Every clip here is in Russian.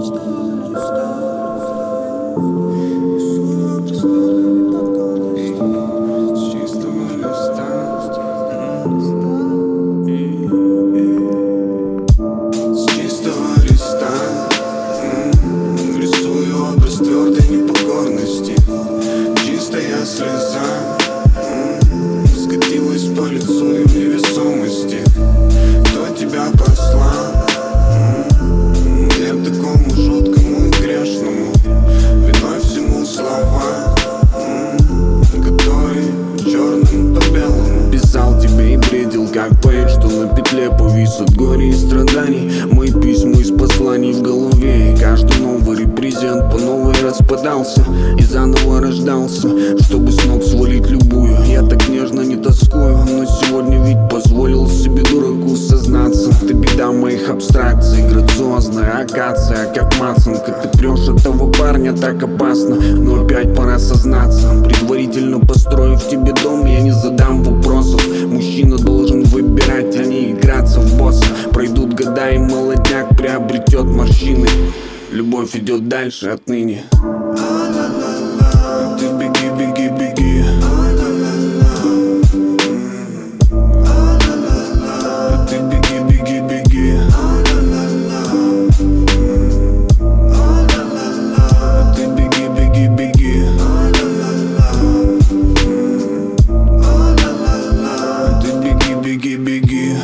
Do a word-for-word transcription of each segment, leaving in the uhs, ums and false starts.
Твердой непокорности чистая слеза м-м, скатилась по лицу и в невесомости. Кто тебя послал м-м, я такому жуткому и грешному? Виной всему слова, м-м, которые черным по белому. Писал тебе и бредил, как поэт, что на петле повис от горя и страданий. Мои письма из посланий в голове, и каждый новый репрезент по новой распадался и заново рождался, чтобы с ног свалить любую. Я так нежно не тоскую, но сегодня ведь позволил себе дураку сознаться. Ты беда моих абстракций, грациозная акация, как мацанка. Ты прешь этого парня так опасно, но опять пора сознаться. Предварительно построив тебе дом, я не задам вопросов. Мужчина должен выбирать, а не играться в босса. Пройдут года и молодняк приобретет морщины. Любовь идет дальше отныне. Ты беги, беги, беги. Ты беги, беги, беги. Ты беги, беги, беги. Ты беги, беги, беги.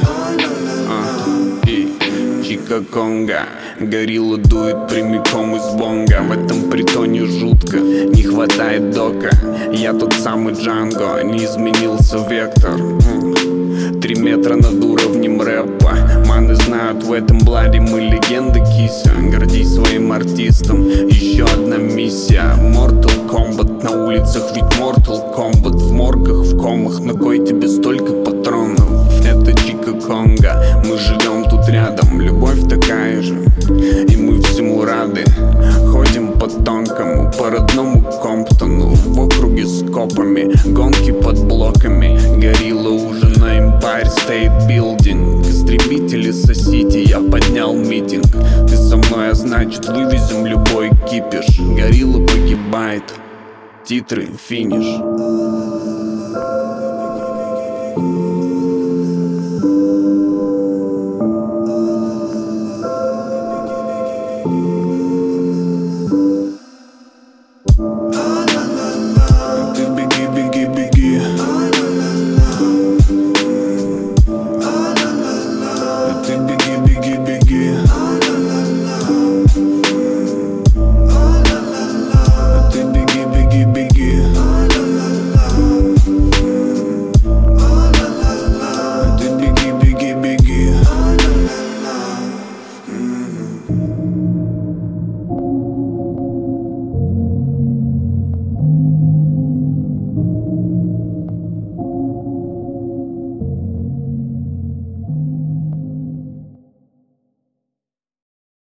Чика Конго, горилла дует прямиком из бонга. В этом притоне жутко, не хватает дока. Я тот самый Джанго, не изменился вектор. Три метра над уровнем рэпа. Маны знают, в этом бладе мы легенды, кися. Гордись своим артистом, еще одна миссия. Mortal Kombat на улицах, ведь Mortal Kombat в моргах, в комах. На кой тебе столько патронов? Это Чика Конго, мы живем тут рядом. Любовь такая же, и мы всему рады. Ходим по тонкому, по родному Комптону, в округе с копами, гонки под блоками. Горилла уже на Empire State Building. Истребители сосите, я поднял митинг. Ты со мной, а значит вывезем любой кипиш. Горилла погибает, титры, финиш. Thank you.